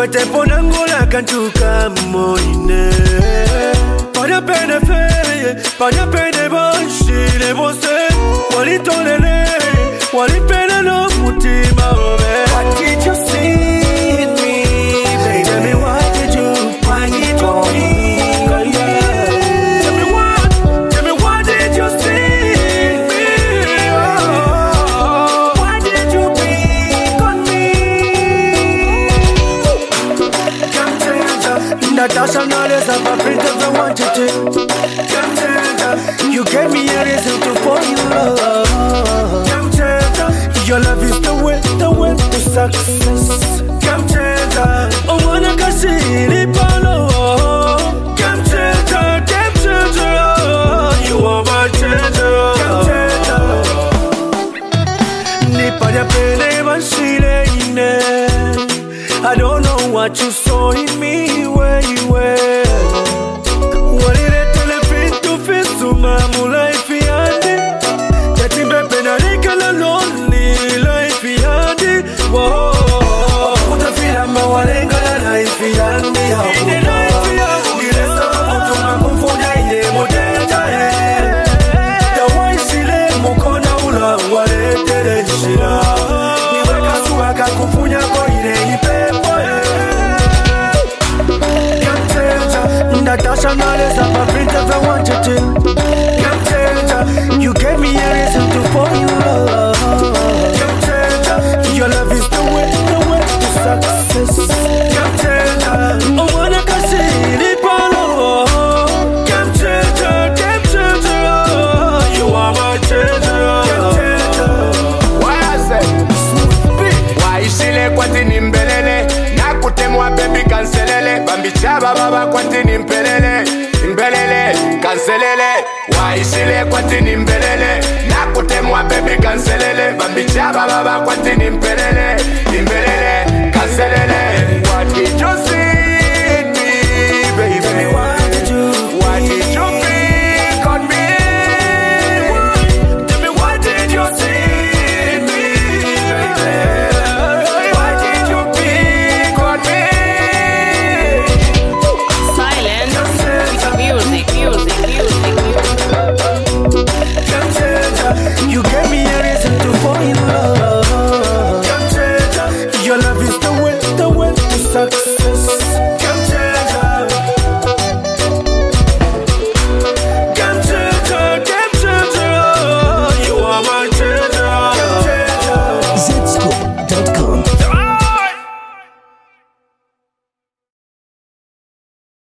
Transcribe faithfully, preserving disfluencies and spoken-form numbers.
Kwete ponangola kantuka moine. Panya pene feye, panya pene banshi le bose. Wali tonele, wali pene no mutima ove. What did you see in me, baby? Tell me what did you find it on me? Tell me what, tell me what did you see in me? Oh, why did you pick on me? Come changer, Natasha Knowles, I'm a print of the one to take. Come changer, you gave me a reason to fall in love. Come changer, your love is the way, the way to success. Come changer, oh wanna kasi palo. Come changer, come changer, you are my changer. Come changer, nipa ya pele manshile ine. I don't know what you saw in me, where you were. What did I tell you fit to fit to my life yandi? Getting back and I think I'm lonely life yandi. Whoa, put a feel on my wallet, life yandi. In the life yandi, the rest of the to my comfort, I am what I the one sile mukona ula wallet tereshira. Niweka suaka kufunya kwa ile ipepo. Natasha Knowles, I'm a print of I want you to. Come changer, you gave me a reason to fall in love. Come changer, your love is the way, the way to success. Come changer, oh wanna kasi palo. Come changer, come changer, you are my changer. Come changer, why I say smooth beat? Why shile kwati nimbelele? Nakutemwa baby kanselele. Bambi chaba baba kwati nimbelele. Nimbelele kanselele. Why shile kwati nimbelele? Nakutemwa baby kanselele. Bambi chaba baba kwati nimbelele. Nimbelele kanselele. What did you see in me, baby? what did you, What did you pick on me? tell me what did you see in me, baby? Why did you pick on me? Silence. Music, music, music, music. Come changer, you gave me a reason to fall in love. Come changer, your love is the way, the way to success.